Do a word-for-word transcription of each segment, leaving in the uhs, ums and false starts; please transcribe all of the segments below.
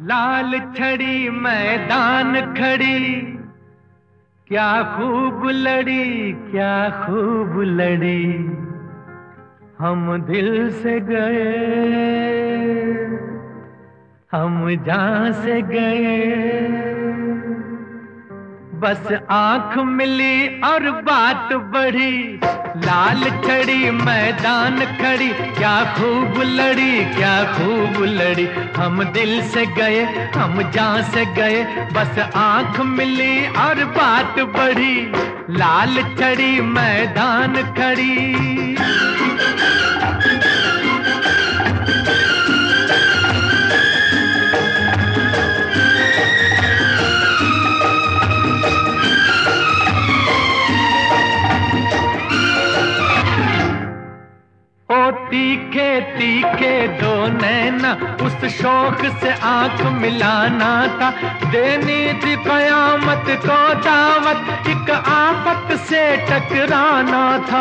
लाल छड़ी मैदान खड़ी, क्या खूब लड़ी क्या खूब लड़ी, हम दिल से गए हम जान से गए, बस आंख मिली और बात बढ़ी। लाल छड़ी मैदान खड़ी, क्या खूब लड़ी क्या खूब लड़ी, हम दिल से गए हम जान से गए, बस आंख मिली और बात बढ़ी। लाल छड़ी मैदान खड़ी। ओ तीखे तीखे दो नैना, उस शौक से आंख मिलाना था, देनी थी कयामत को दावत, एक आफत से टकराना था।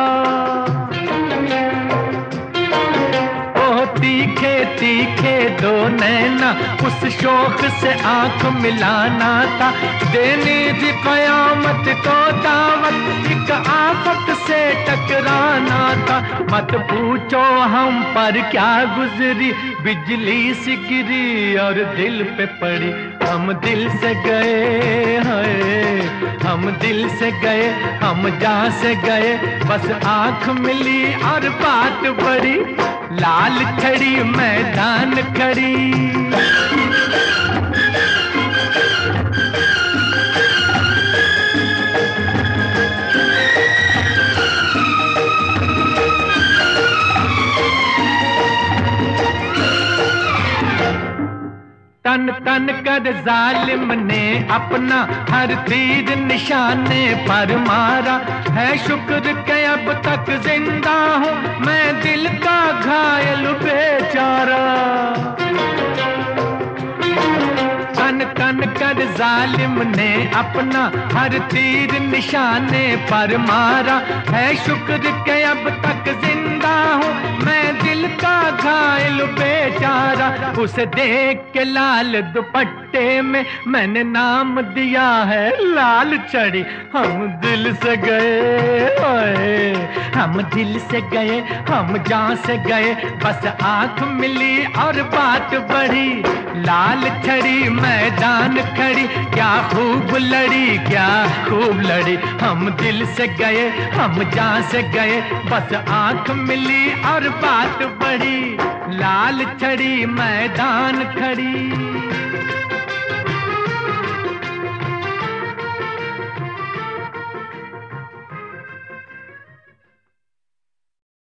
ओ तीखे तीखे दो नैना, उस शौक से आंख मिलाना था, देनी थी कयामत को दावत, एक आफत से टकराना था। मत पूछो हम पर क्या गुजरी, बिजली सी गिरी और दिल पे पड़ी, हम दिल से गए हैं हम दिल से गए हम जान से गए, बस आंख मिली और बात बढ़ी। लाल छड़ी मैदान खड़ी। तन तन कर जालिम ने अपना हर तीर निशाने पर मारा, है शुक्र के अब तक जिंदा हूँ मैं दिल का घायल बेचारा। तन तन कर जालिम ने अपना हर तीर निशाने पर मारा, है शुक्र के अब तक जिंदा हूँ मैं दिल का घायल बेचारा। उसे देख के लाल दुपट्टे में मैंने नाम दिया है लाल छड़ी, हम दिल से गए ओए हम दिल से गए हम जान से गए, बस आंख मिली और बात बढ़ी। लाल छड़ी मैदान खड़ी, क्या खूब लड़ी क्या खूब लड़ी, हम दिल से गए हम जान से गए, बस आंख मिली और बात बढ़ी। लाल छड़ी मैदान खड़ी।